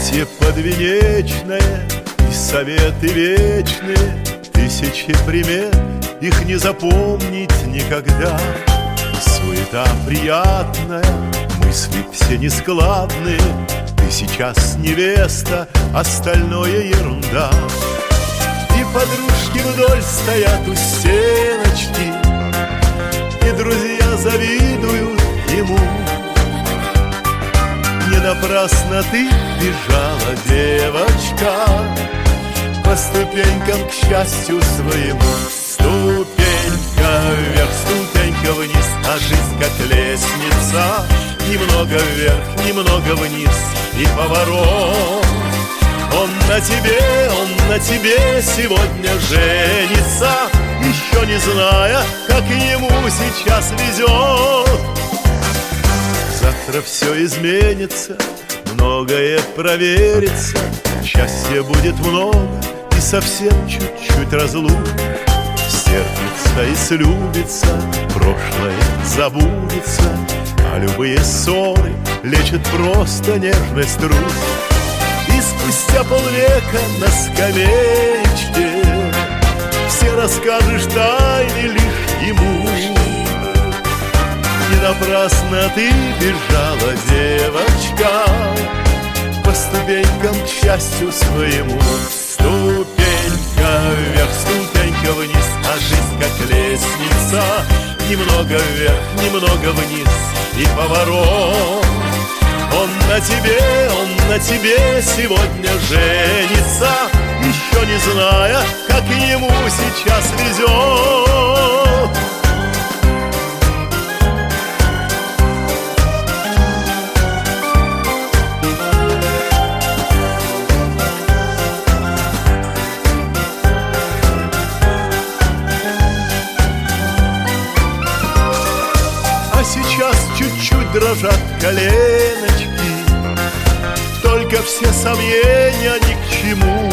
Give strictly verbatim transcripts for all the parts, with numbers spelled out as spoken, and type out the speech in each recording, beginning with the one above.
Счастье подвенечное и советы вечные, тысячи примет, их не запомнить никогда. Суета приятная, мысли все нескладные, ты сейчас невеста, остальное ерунда. И подружки вдоль стоят у стеночки, и друзья завидуют ему. Не напрасно ты бежала, девочка, по ступенькам к счастью своему. Ступенька вверх, ступенька вниз, а жизнь как лестница. Немного вверх, немного вниз и поворот. Он на тебе, он на тебе сегодня женится, еще не зная, как ему сейчас везет. Завтра все изменится, многое проверится, счастья будет много и совсем чуть-чуть разлук. Стерпится и слюбится, прошлое забудется, а любые ссоры лечат просто нежность рук. И спустя полвека на скамеечке все расскажешь тайны лишь ему. Не напрасно ты бежала, девочка, по ступенькам к счастью своему. Ступенька вверх, ступенька вниз, а жизнь как лестница. Немного вверх, немного вниз и поворот. Он на тебе, он на тебе сегодня женится, еще не зная, как ему сейчас везет. А сейчас чуть-чуть дрожат коленочки, только все сомнения ни к чему.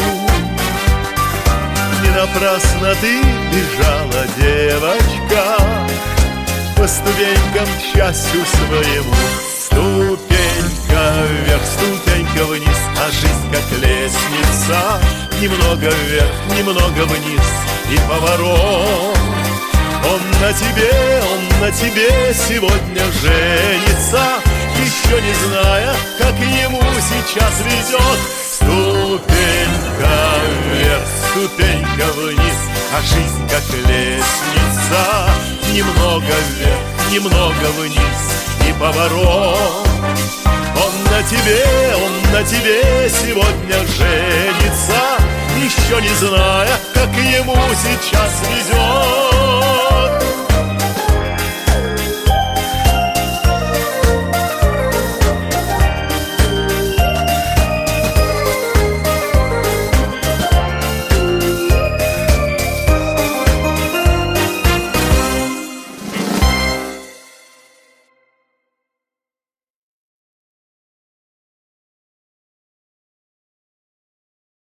Не напрасно ты бежала, девочка, по ступенькам к счастью своему. Ступенька вверх, ступенька вниз, а жизнь как лестница. Немного вверх, немного вниз и поворот. Он на тебе, он на тебе сегодня женится, еще не зная, как ему сейчас везет. Ступенька вверх, ступенька вниз, а жизнь как лестница. Немного вверх, немного вниз и поворот. Он на тебе, он на тебе сегодня женится, еще не зная, как ему сейчас везет.